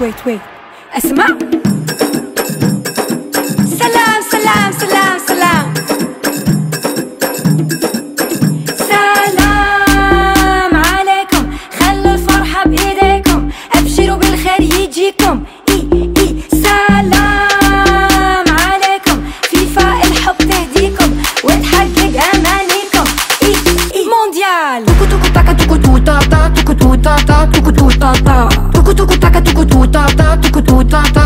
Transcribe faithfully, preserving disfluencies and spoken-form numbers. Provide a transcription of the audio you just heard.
ويت ويت اسمع. سلام سلام سلام سلام سلام عليكم، خلوا الفرحة بإيديكم، أبشروا بالخير يجيكم. إي إي سلام عليكم، فيفا الحب تهديكم وتحقق أمانيكم. إي إي مونديال توكو توكو تاكا توكو توتا تا توكو توتا تا توكو توتا تا توكو توكو تاكا توكو توتا تا توكو توتا تا